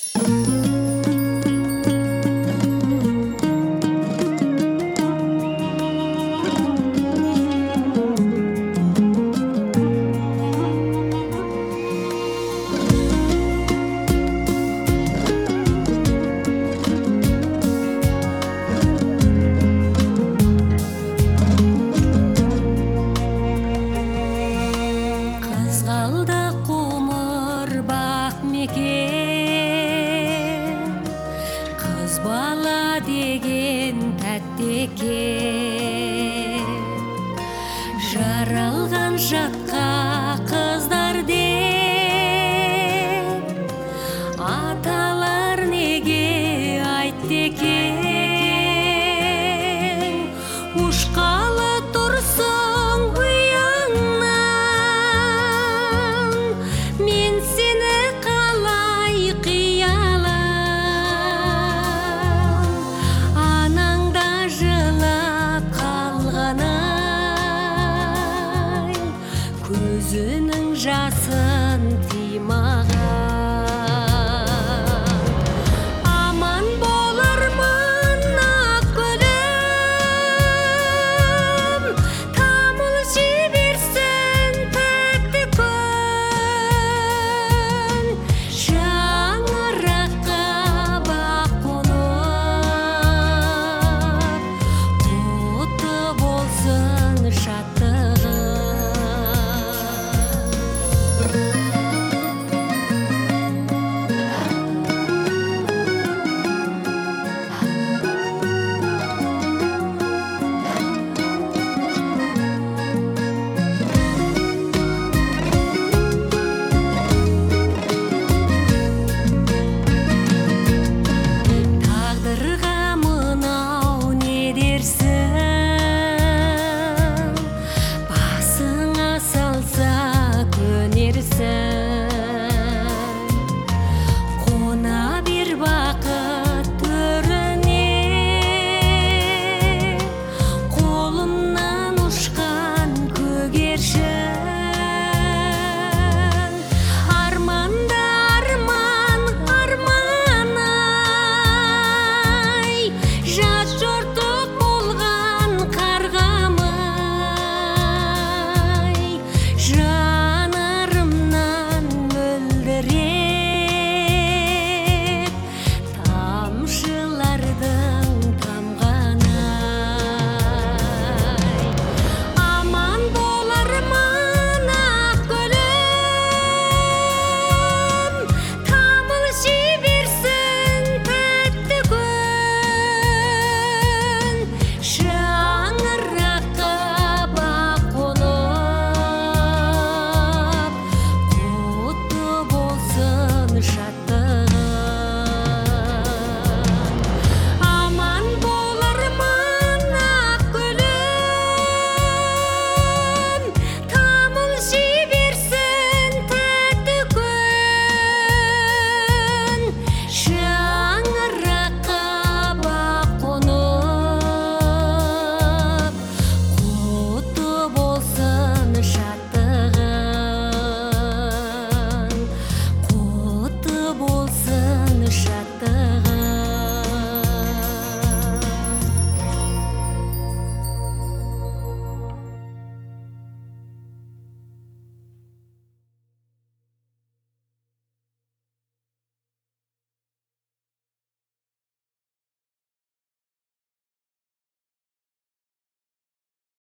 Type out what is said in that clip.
Қызғалдақ ғұмыр бақ мекен, қыз бала деген тәтті екен. Жаралған жатқа қыздар деп аталар неге айтты екен. Ұшқалы тұрсың ұяңнан, мен сені қалай қиялам. Анаңда жылап қалған-ай, көзінің жасын тыймаған. Аман болармын ақ гүлім, тамыл жіберсін тәтті күн. Шаңыраққа бақ қонып, құтты болсын шаттығың. Тағдырға мынау не дерсің, басыңа салса көнерсің.